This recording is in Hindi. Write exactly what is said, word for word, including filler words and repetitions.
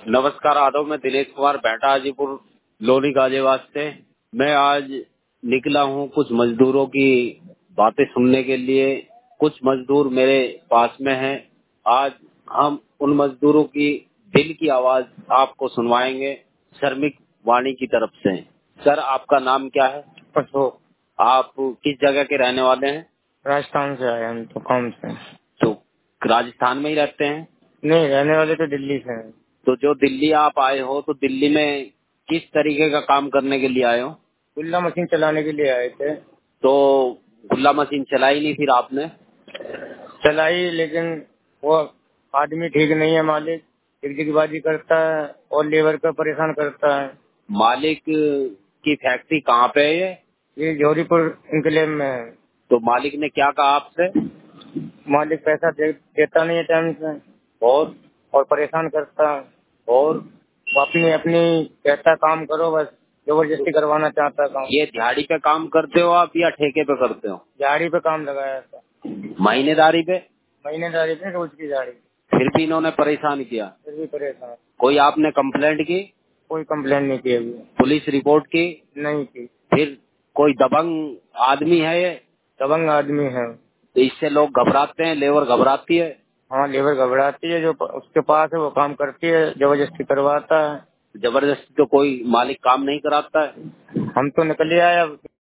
नमस्कार आदव, मैं दिनेश कुमार बैठा हाजीपुर लोनी गाजियाबाद से। मैं आज निकला हूँ कुछ मजदूरों की बातें सुनने के लिए। कुछ मजदूर मेरे पास में हैं। आज हम उन मजदूरों की दिल की आवाज आपको सुनवाएंगे श्रमिक वाणी की तरफ से। सर, आपका नाम क्या है? अशोक। आप किस जगह के रहने वाले हैं? राजस्थान से आए हम तो काम से। तो राजस्थान में ही रहते हैं? नहीं, रहने वाले तो दिल्ली से हैं। तो जो दिल्ली आप आए हो, तो दिल्ली में किस तरीके का काम करने के लिए आए हो? गुल्ला मशीन चलाने के लिए आए थे। तो गुल्ला मशीन चलाई नहीं फिर आपने? चलाई, लेकिन वो आदमी ठीक नहीं है। मालिक टिकटिकबाजी करता है और लेबर को परेशान करता है। मालिक की फैक्ट्री कहाँ पे है ये? ये जौहरीपुर इनकलेव में है। तो मालिक ने क्या कहा आपसे? मालिक पैसा दे, देता नहीं है टाइम से और और परेशान करता है। और वो अपनी अपनी कहता काम करो, बस जबरदस्ती करवाना चाहता है काम। ये दिहाड़ी पे काम करते हो आप या ठेके पे करते हो? दिहाड़ी पे काम लगाया था। महीनेदारी पे? महीनेदारी पे, रोज की दिहाड़ी। फिर भी इन्होंने परेशान किया। फिर भी परेशान। कोई आपने कंप्लेंट की? कोई कंप्लेन नहीं की अभी। पुलिस रिपोर्ट की? नहीं की। फिर कोई दबंग आदमी है ये? दबंग आदमी है। तो इससे लोग घबराते हैं, लेबर घबराती है। हाँ, लेबर घबराती है। जो प- उसके पास है वो काम करती है, जबरदस्ती करवाता है। जबरदस्ती तो कोई मालिक काम नहीं कराता है। हम तो निकले आए अब।